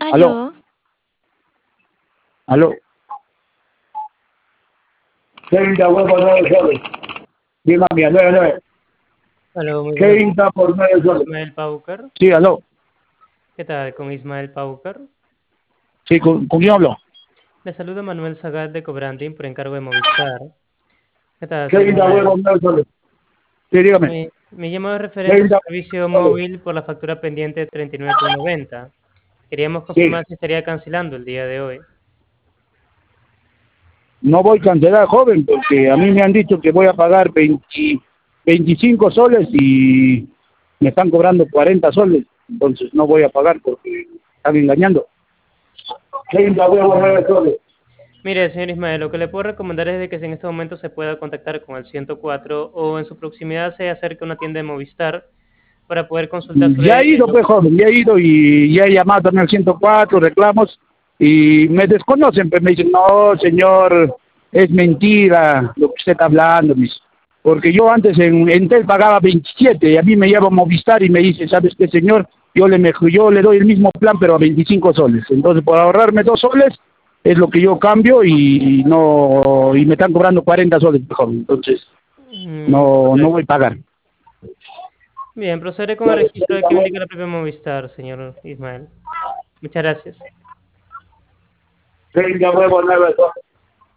Aló, Aló, aló. 30 huevos 9 soles. Dime, mami, a 9. Hola, muy buenos días. 30 por 9 soles. Ismael Paucar. Sí, aló. ¿Qué tal con Ismael Paucar? Sí, ¿con quién hablo? Le saluda Manuel Zagat de Cobranding por encargo de Movistar. ¿Qué tal, señor 30 Ismael? huevos 9 soles. Sí, dígame. Me llamo referente al 30 servicio soles. móvil por la factura pendiente de 39,90. Queríamos Sí. confirmar si estaría cancelando el día de hoy. No voy a cancelar, joven, porque a mí me han dicho que voy a pagar 25 soles y me están cobrando 40 soles. Entonces no voy a pagar porque me están engañando. 30 huevos 9 Mm. soles. Mire, señor Ismael, lo que le puedo recomendar es de que si en este momento se pueda contactar con el 104 o en su proximidad se acerque a una tienda de Movistar para poder consultar Ya sobre he ido, pues, joven, ya he ido y ya he llamado también al 104, reclamos, y me desconocen, pues me dicen, no, señor, es mentira lo que usted está hablando, porque yo antes en Entel pagaba 27 y a mí me llama Movistar y me dice, ¿sabes qué, señor? Yo le doy el mismo plan, pero a 25 soles. Entonces, por ahorrarme 2 soles, es lo que yo cambio y me están cobrando 40 soles, joven. Entonces, no voy a Correcto. pagar. Bien, procederé con el registro de que me indica la propia Movistar, señor Ismael. Muchas gracias. 30 huevos, 9 soles.